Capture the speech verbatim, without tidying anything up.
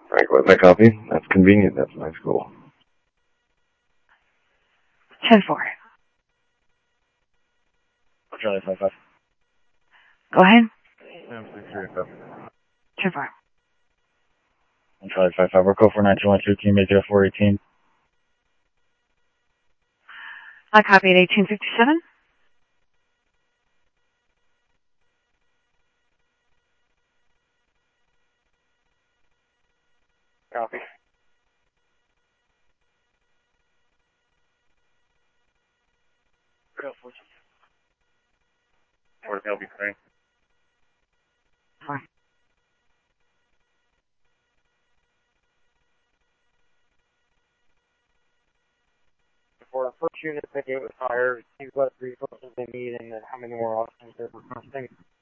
Frank, what's that copy? That's convenient. That's my school. ten four. Charlie five five. Go ahead. Sam six three five. ten four. Charlie five five. We're code four nine two one two. Can you make it a four eighteen? I copy at eighteen fifty-seven. Copy. Where's L B Frank? Four. For the first unit that was fired, seems what resources they need and how many more officers they're requesting.